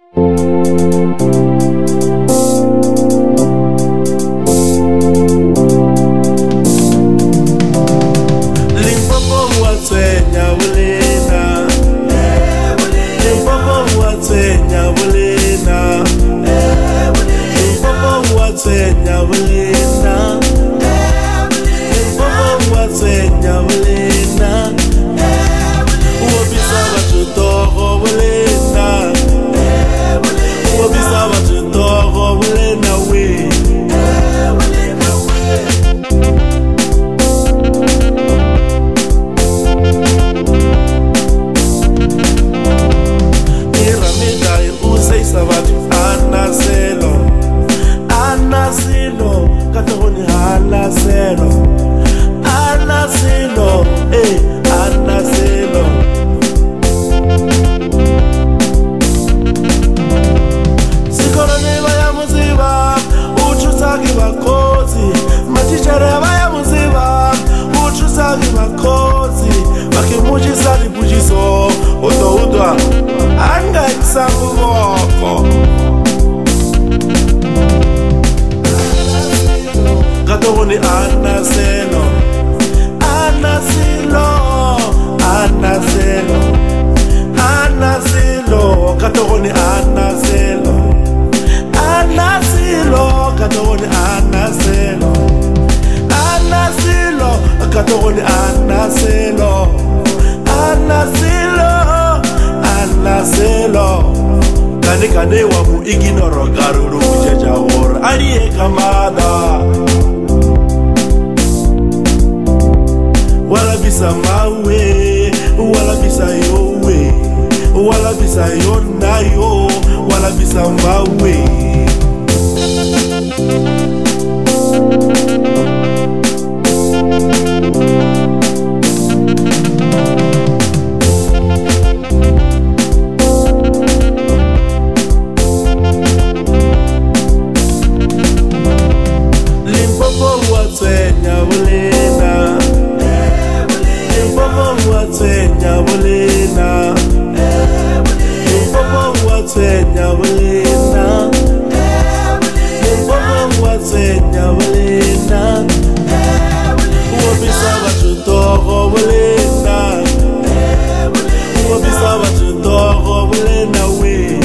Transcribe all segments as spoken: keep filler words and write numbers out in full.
Katoni anaselo, anasilo, anaselo, anasilo, katoni anaselo, anasilo, katoni anaselo, anasilo, katoni anaselo, anasilo, anaselo. Kane kane wa mu ignoro garuru kujaja hor ariye kamada. Wala bisa mawe, wala bisa yowe, wala bisa yonayo, wala bisa mawe. Limpopo watsenya bulena, Limpopo watsenya bulena, Limpopo watsenya bulena, Limpopo watsenya bulena, Uwabisa batutoko bulena, Uwabisa batutoko bulena we.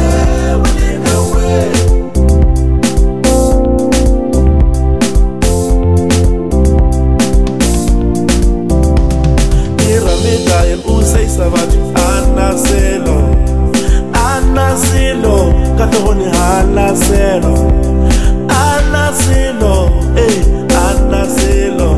Anaselo, anaselo, katoni anaselo, anaselo, eh, anaselo.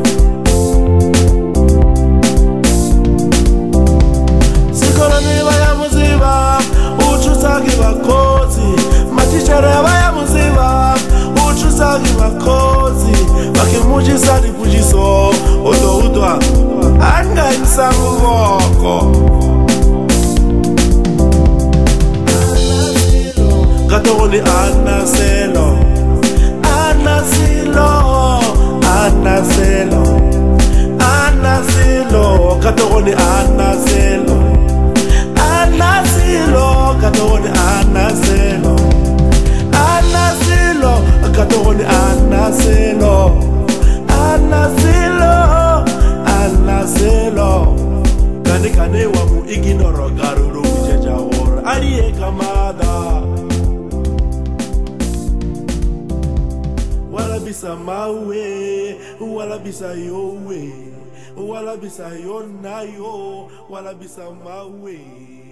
Sikolani baya muziba, uchusagi bakozi, matichere baya muziba, uchusagi bakozi, bakimujisa di pujiso, odo udwa, anga insangu voko. Katoni anaselo, anasilo, anaselo, anasilo, katoni anaselo, anasilo, katoni anaselo, anasilo, katoni anaselo, anasilo, anaselo. Kane kane wa mu ignoro garuru kujaja hor ariye kamada. Wala bisa mawe, wala bisa yowe, wala bisa yonayo, wala bisa mawe.